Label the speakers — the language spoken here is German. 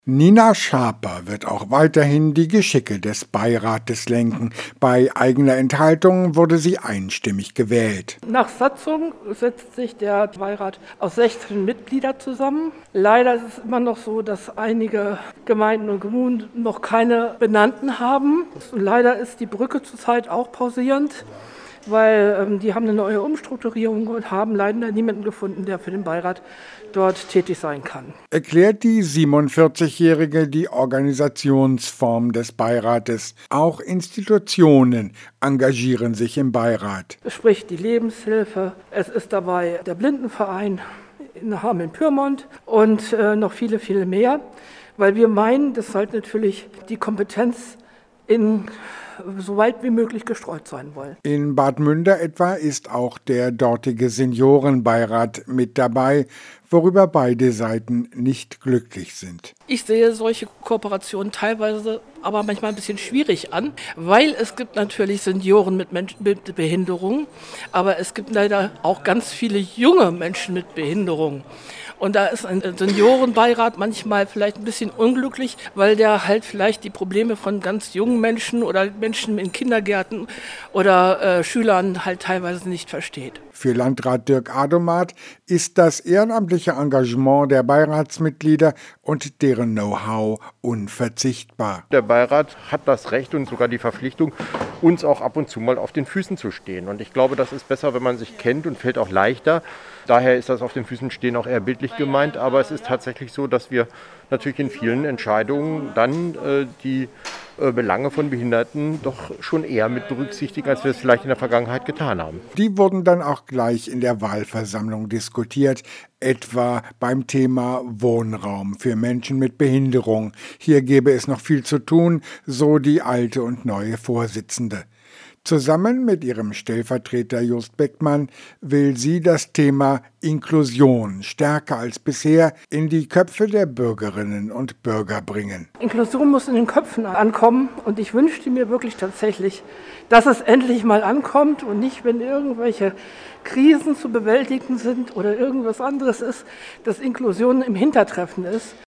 Speaker 1: Nina Schaper wird auch weiterhin die Geschicke des Beirates lenken. Bei eigener Enthaltung wurde sie einstimmig gewählt.
Speaker 2: Nach Satzung setzt sich der Beirat aus 16 Mitgliedern zusammen. Leider ist es immer noch so, dass einige Gemeinden und Kommunen noch keine Benannten haben. Und leider ist die Brücke zurzeit auch pausierend, weil die haben eine neue Umstrukturierung und haben leider niemanden gefunden, der für den Beirat dort tätig sein kann.
Speaker 1: Erklärt die 47-Jährige die Organisationsform des Beirates. Auch Institutionen engagieren sich im Beirat.
Speaker 2: Sprich die Lebenshilfe, es ist dabei der Blindenverein in Hameln-Pyrmont und noch viele, viele mehr, weil wir meinen, dass halt natürlich die Kompetenz so weit wie möglich gestreut sein wollen.
Speaker 1: In Bad Münder etwa ist auch der dortige Seniorenbeirat mit dabei, worüber beide Seiten nicht glücklich sind.
Speaker 2: Ich sehe solche Kooperationen teilweise aber manchmal ein bisschen schwierig an, weil es gibt natürlich Senioren mit Behinderung, aber es gibt leider auch ganz viele junge Menschen mit Behinderung. Und da ist ein Seniorenbeirat manchmal vielleicht ein bisschen unglücklich, weil der halt vielleicht die Probleme von ganz jungen Menschen oder Menschen in Kindergärten oder Schülern halt teilweise nicht versteht.
Speaker 1: Für Landrat Dirk Adomat ist das ehrenamtliche Engagement der Beiratsmitglieder und deren Know-how unverzichtbar.
Speaker 3: Der Beirat hat das Recht und sogar die Verpflichtung, uns auch ab und zu mal auf den Füßen zu stehen. Und ich glaube, das ist besser, wenn man sich kennt und fällt auch leichter. Daher ist das auf den Füßen stehen auch eher bildlich gemeint. Aber es ist tatsächlich so, dass wir natürlich in vielen Entscheidungen dann die Belange von Behinderten doch schon eher mit berücksichtigen, als wir es vielleicht in der Vergangenheit getan haben.
Speaker 1: Die wurden dann auch gleich in der Wahlversammlung diskutiert, etwa beim Thema Wohnraum für Menschen mit Behinderung. Hier gäbe es noch viel zu tun, so die alte und neue Vorsitzende. Zusammen mit ihrem Stellvertreter Just Beckmann will sie das Thema Inklusion stärker als bisher in die Köpfe der Bürgerinnen und Bürger bringen.
Speaker 2: Inklusion muss in den Köpfen ankommen und ich wünschte mir wirklich tatsächlich, dass es endlich mal ankommt und nicht, wenn irgendwelche Krisen zu bewältigen sind oder irgendwas anderes ist, dass Inklusion im Hintertreffen ist.